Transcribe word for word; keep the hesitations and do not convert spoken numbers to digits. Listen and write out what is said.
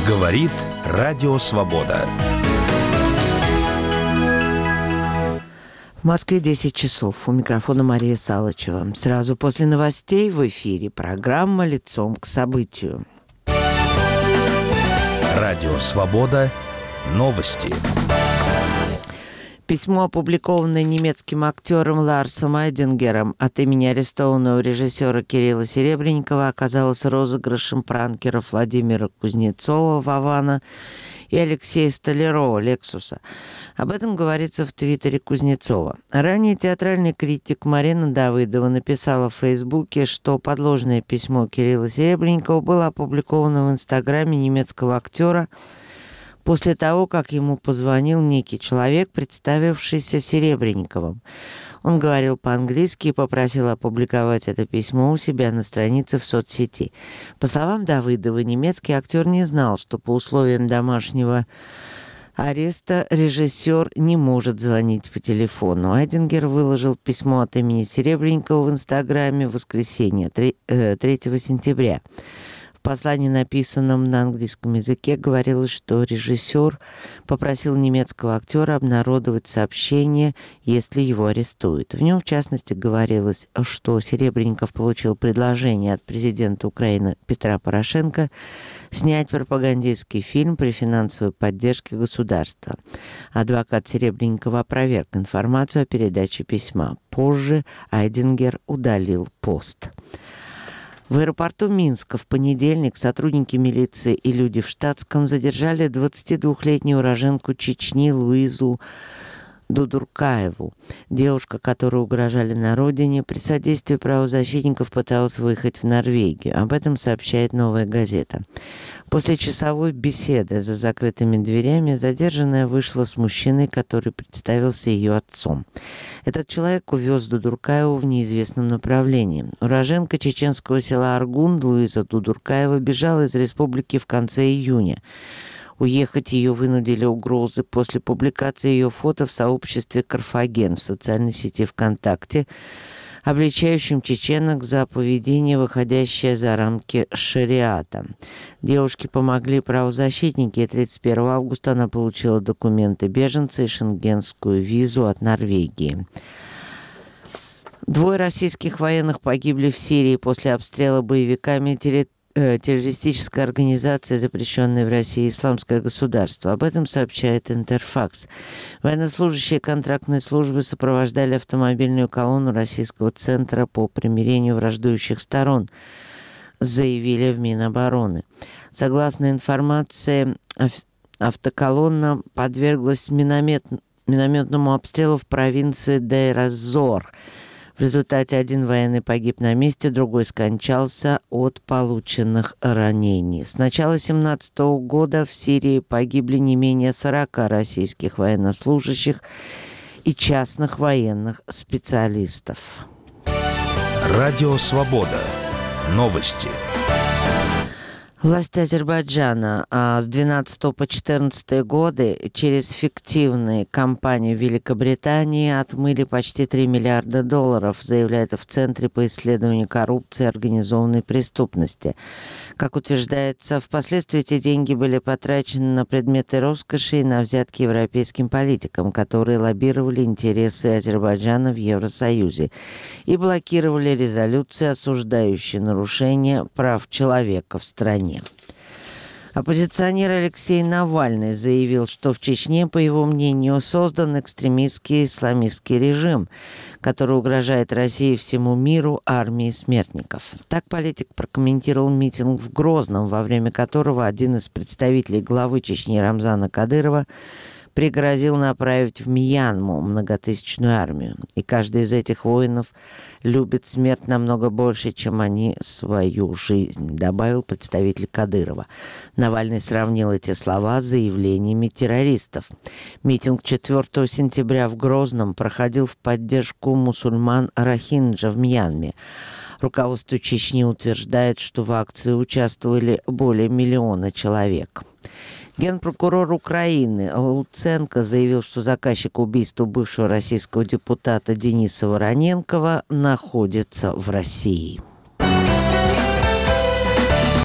Говорит Радио Свобода. В Москве десять часов. У микрофона Мария Салычева. Сразу после новостей в эфире программа «Лицом к событию». Радио Свобода. Новости. Письмо, опубликованное немецким актером Ларсом Айдингером от имени арестованного режиссера Кирилла Серебренникова, оказалось розыгрышем пранкеров Владимира Кузнецова, Вована, и Алексея Столярова, Лексуса. Об этом говорится в твиттере Кузнецова. Ранее театральный критик Марина Давыдова написала в Фейсбуке, что подложное письмо Кирилла Серебренникова было опубликовано в инстаграме немецкого актера после того, как ему позвонил некий человек, представившийся Серебренниковым. Он говорил по-английски и попросил опубликовать это письмо у себя на странице в соцсети. По словам Давыдовой, немецкий актер не знал, что по условиям домашнего ареста режиссер не может звонить по телефону. Айдингер выложил письмо от имени Серебренникова в инстаграме в воскресенье, третьего сентября. В послании, написанном на английском языке, говорилось, что режиссер попросил немецкого актера обнародовать сообщение, если его арестуют. В нем, в частности, говорилось, что Серебренников получил предложение от президента Украины Петра Порошенко снять пропагандистский фильм при финансовой поддержке государства. Адвокат Серебренникова опроверг информацию о передаче письма. Позже Айдингер удалил пост. В аэропорту Минска в понедельник сотрудники милиции и люди в штатском задержали двадцатидвухлетнюю уроженку Чечни Луизу Дудуркаеву. Девушка, которой угрожали на родине, при содействии правозащитников пыталась выехать в Норвегию. Об этом сообщает «Новая газета». После часовой беседы за закрытыми дверями задержанная вышла с мужчиной, который представился ее отцом. Этот человек увез Дудуркаеву в неизвестном направлении. Уроженка чеченского села Аргун Луиза Дудуркаева бежала из республики в конце июня. Уехать ее вынудили угрозы после публикации ее фото в сообществе «Карфаген» в социальной сети ВКонтакте, обличающим чеченок за поведение, выходящее за рамки шариата. Девушке помогли правозащитники, и тридцать первого августа она получила документы беженца и шенгенскую визу от Норвегии. Двое российских военных погибли в Сирии после обстрела боевиками территории террористической организации, запрещенной в России «Исламское государство». Об этом сообщает Интерфакс. Военнослужащие контрактной службы сопровождали автомобильную колонну Российского центра по примирению враждующих сторон, заявили в Минобороны. Согласно информации, автоколонна подверглась миномет, минометному обстрелу в провинции Дейр-эз-Зор. В результате один военный погиб на месте, другой скончался от полученных ранений. С начала две тысячи семнадцатого года в Сирии погибли не менее сорока российских военнослужащих и частных военных специалистов. Радио Свобода. Новости. Власти Азербайджана а, с двенадцатого по четырнадцатый годы через фиктивные компании в Великобритании отмыли почти три миллиарда долларов, заявляет в Центре по исследованию коррупции и организованной преступности. Как утверждается, впоследствии эти деньги были потрачены на предметы роскоши и на взятки европейским политикам, которые лоббировали интересы Азербайджана в Евросоюзе и блокировали резолюции, осуждающие нарушения прав человека в стране. Оппозиционер Алексей Навальный заявил, что в Чечне, по его мнению, создан экстремистский исламистский режим, который угрожает России и всему миру армией смертников. Так политик прокомментировал митинг в Грозном, во время которого один из представителей главы Чечни Рамзана Кадырова пригрозил направить в Мьянму многотысячную армию. И каждый из этих воинов любит смерть намного больше, чем они свою жизнь, добавил представитель Кадырова. Навальный сравнил эти слова с заявлениями террористов. Митинг четвертого сентября в Грозном проходил в поддержку мусульман Рохинджа в Мьянме. Руководство Чечни утверждает, что в акции участвовали более миллиона человек. Генпрокурор Украины Луценко заявил, что заказчик убийства бывшего российского депутата Дениса Вороненкова находится в России.